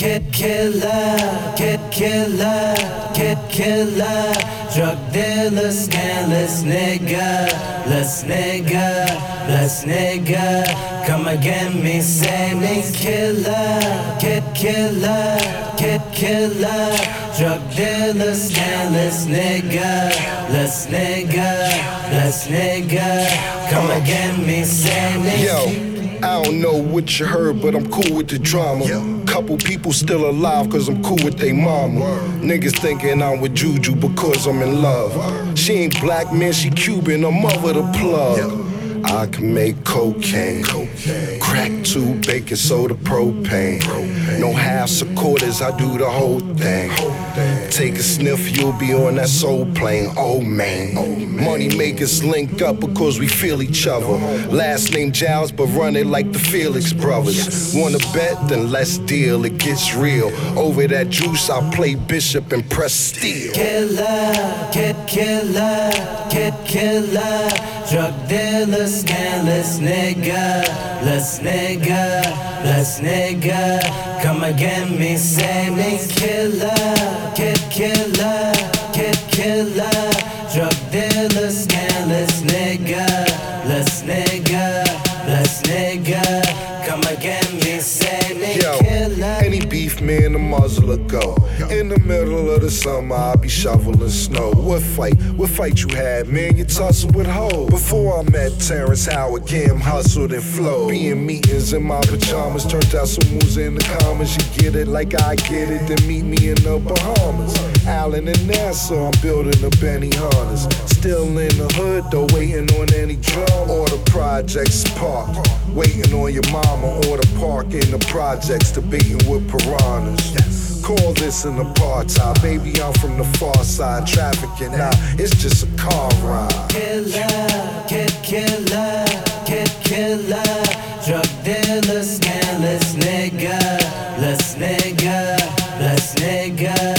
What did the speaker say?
kid killer, kid killer, kid killer. Drug dealer, scandalous nigga, let's nigga, let's nigga. Come again, me, say me, killer, kid killer, kid killer. Drug dealer, scandalous nigga, let's nigga, let's nigga. Come again, me, say me. Yo, I don't know what you heard, but I'm cool with the drama. Couple people still alive cause I'm cool with they mama. Niggas thinking I'm with Juju because I'm in love. She ain't black, man, she Cuban, her mother the plug. I can make cocaine, crack 2, baking soda, propane. No halves or quarters, I do the whole thing. Take a sniff, you'll be on that soul plane. Oh man, money makers link up because we feel each other. Last name Giles, but run it like the Felix brothers. Wanna bet? Then let's deal, it gets real. Over that juice, I play Bishop and press steel. Killer, kid killer, kid killer. Drug dealer, scandalous nigga, let's nigga, let's nigga. Come again, me, say me, killer, kid killer, kid killer. Drug dealer, scandalous nigga, let's nigga, let's nigga. Come again, me, say me, killer. Any beef, man, the muzzle will go. In the middle of the summer, I'll be shoveling snow. What fight you had, man? You tussle with hoes. Before I met Terrence Howard, Cam hustled and flowed. Being meetings in my pajamas, turned out some moves in the comments. You get it like I get it, then meet me in the Bahamas. Allen and Nassau, I'm building the Benny Hunters. Still in the hood, though, waiting on any drum. Or the projects park, waiting on your mama. Or the park in the projects, debating with piranhas. Call this an apartheid, baby, I'm from the far side. Trafficking out, it's just a car ride. Killer, kid killer, kid killer. Drug dealer, scandalous nigga, let's nigga, let's nigga.